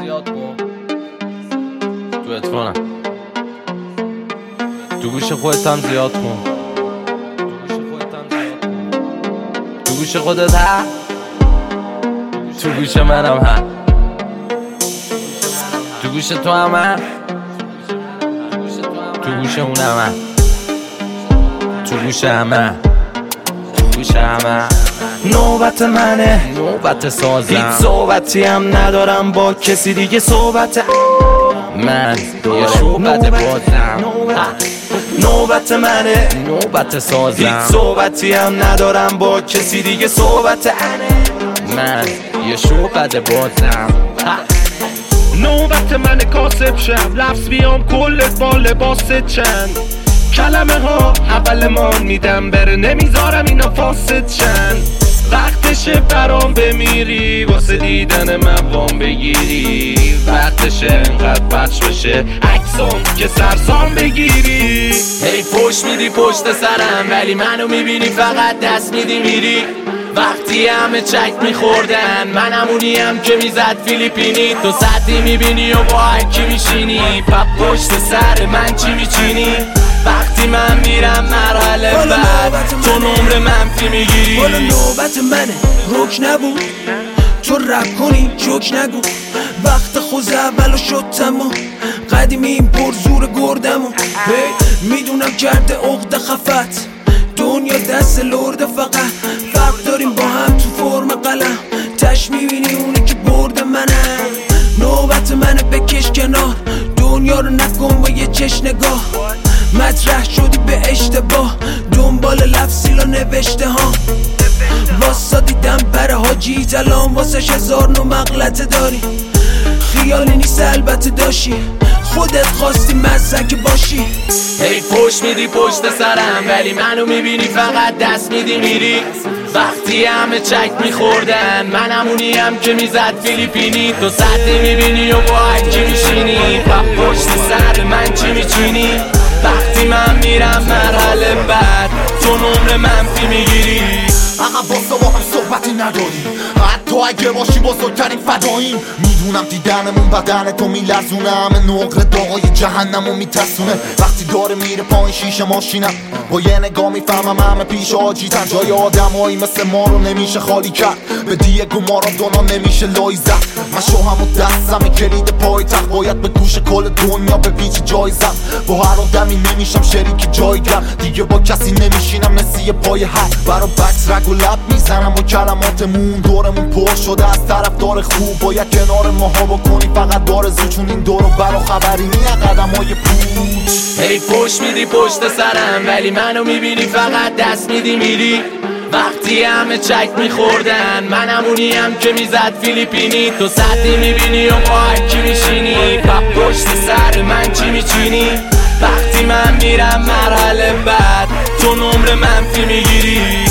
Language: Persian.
زیاد کن تو اتفانم تو گوش خودت هم زیاد کن تو گوش خودت هم تو گوش منم هم تو گوش تو هم تو گوش اونم هم تو گوش همه تو گوش همه نوبت منه، نوبت سازم، هیچ صحبتی هم ندارم با کسی دیگه. صحبت من یه شوبت بازم، نوبت منه، نوبت هیچ سازم، صحبتی هم ندارم با کسی دیگه. صحبت من یه شوبت بازم. نوبت من کاسب شم، لفظ بیام کلت با لباس چند کلمه ها اولمان میدم بره، نمیذارم اینا فاسد شن. وقتشه برام بمیری واسه دیدن من وام بگیری، وقتشه انقدر پخش بشه عکسام که سرسام بگیری. هی پشت میدی پشت سرم ولی منو میبینی فقط دست میدی میری. وقتی همه چک میخوردن من همونیم که میزد فیلیپینی. تو سطحی میبینی و با هرکی میشینی، پشت سر من چی میچینی؟ وقتی من میرم مرحله بعد تو نمره منفی میگیری. حالا نوبت منه، روک نبود تو رپ کنی جوک نگو. وقت خوز اولو شد تمام، قدیمی این پر زور گردمو. میدونم کرده عقد خفت، دنیا دست لرده فقط. فرق داریم با هم تو فرم قلم، تش میبینی اونی که برده منم. نوبت منه بکش کنار، دنیا رو نکن با یه چش نگاه. مطرح شدی به اشتباه، دنبال لفظیلا نوشته ها. واسا دیدم بره حاجی تلام، واسش هزار نو مغلطه داری. خیالی نیست البته داشی، خودت خواستی مزک باشی. هی پشت میدی پشت سرم ولی منو میبینی فقط دست میدی میری. وقتی همه چک میخوردن من همونیم که میزد فیلیپینی. تو سطحی میبینی و با هرکی میشینی، پشت سر من چی میچینی؟ وقتی من میرم مرحله بعد تو نمره منفی میگیری. عقب واسه با هم صحبتی نداریم، حتی اگه باشی بزرگترین فداییم. میدونم دیدنمون بدن تو میلرزونه، همه نقره داغای جهنمو میترسونه. وقتی داره میره پایین شیشه ماشینم، با یه نگاه میفهمم همه پیش آجیتن. جای آدمایی مثل ما رو نمیشه خالی کرد، به دیگو مارادونا نمیشه لای زد. من شوهم و دستم کلید پای تخت، باید به گوش کل دنیا به پیچ جای زد. با هر آدمی نمیشم شریک جایگرم، دیگه با کسی نمیشینم نسی پای حد. برا بکس رگ و لب میزنم با کلماتمون، دورمون پر شده از طرفدار خوب. باید کنار ماها بکنی فقط دارزو، چون این دورو برا خبری نیه قدم های پوچ. هی پشت میدی پشت سرم ولی منو میبینی فقط دست میدی میری. وقتی همه چک میخوردن من همونیم که میزد فیلیپینی. تو سطحی میبینی و با هرکی میشینی، پشت سر من چی میچینی؟ وقتی من میرم مرحله بعد تو نمره منفی میگیری.